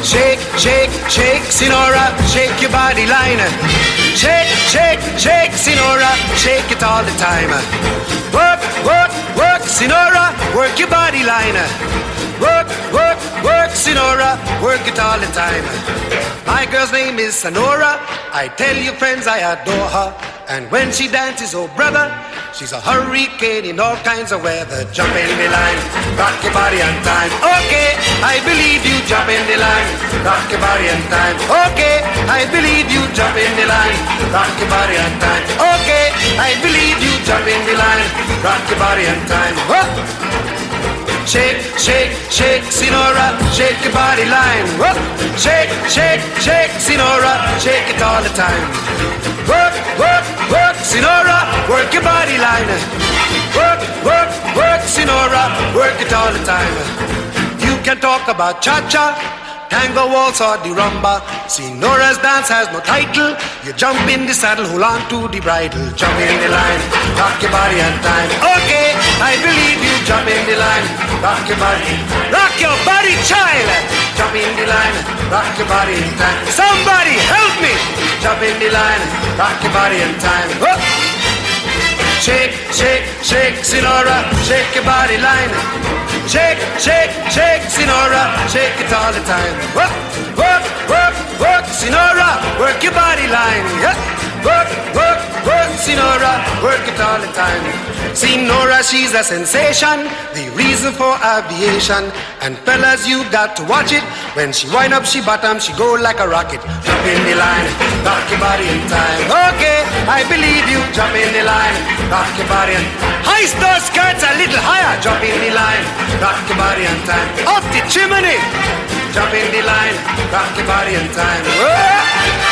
Shake, shake, shake, Sinora, shake your body line. Shake, shake, shake, Sinora, shake it all the time. Work, work, work, Sinora, work your body line. Work, work, work, Sinora, work it all the time. My girl's name is Sonora. I tell you friends I adore her. And when she dances, oh brother, she's a hurricane in all kinds of weather. Jump in the line, rock your body on time. Okay, I believe you, jump in the line, rock your body on time. Okay, I believe you, jump in the line, rock your body on time. Okay, I believe you, jump in the line, rock your body on time. Whoa. Shake, shake, shake, Sinora, shake your body line. Whoa. Shake, shake, shake, Sinora, shake it all the time. Work, work, work, Sinora, work your body line. Work, work, work, Sinora, work it all the time. You can talk about cha-cha, tango waltz or the rumba. Sinora's dance has no title. You jump in the saddle, hold on to the bridle. Jump in the line, rock your body on time. Okay, I believe you, jump in the line, rock your body, child. Jump in the line, rock your body in time. Somebody help me. Jump in the line, rock your body in time. Whoa. Shake, shake, shake, Sinora, shake your body line. Shake, shake, shake, Sinora, shake it all the time. Work, work, work, work, Sinora, work your body line. Yeah. Work, work, work, Sinora, work it all the time. Sinora, she's a sensation, the reason for aviation. And fellas, you got to watch it. When she wind up, she bottom, she go like a rocket. Jump in the line, rock your body in time. Okay, I believe you, jump in the line, rock your body in. Heist those skirts a little higher. Jump in the line, rock your body in time. Up the chimney, jump in the line, rock your body in time. Whoa.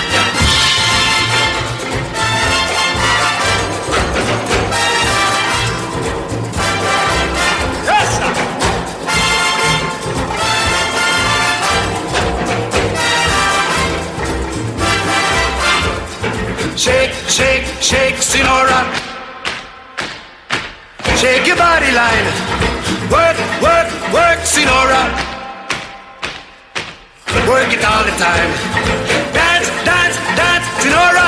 Shake, shake, shake, Sinora. Shake your body line. Work, work, work, Sinora. Work it all the time. Dance, dance, dance, Sinora.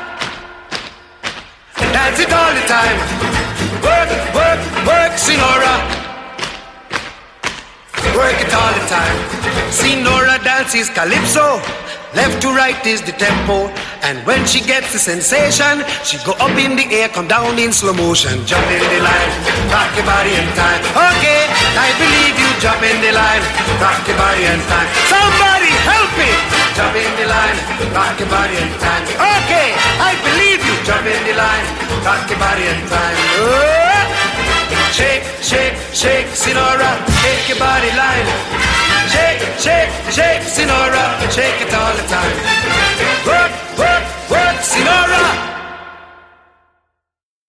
Dance it all the time. Work, work, work, Sinora. Work it all the time. Sinora dances calypso. Left to right is the tempo. And when she gets the sensation, she go up in the air, come down in slow motion. Jump in the line, rock your body in time. Okay, I believe you, jump in the line, rock your body in time. Somebody help me! Jump in the line, rock your body in time. Okay, I believe you, jump in the line, rock your body in time. Oh! Shake, shake, shake, Sinora, shake your body line. Shake, shake, shake, Sinora, shake it all the time.